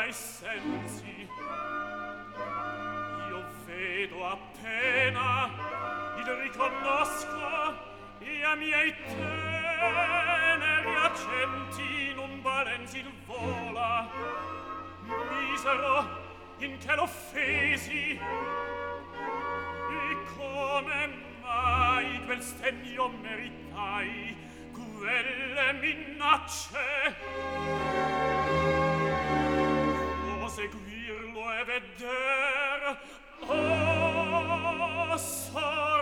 dai sensi. Io vedo appena, il riconosco, e a miei teneri accenti non valenzi il vola. Misero, in che l'offesi, e come mai quel stegno meritai, quelle minacce? Proseguirlo e veder, oh,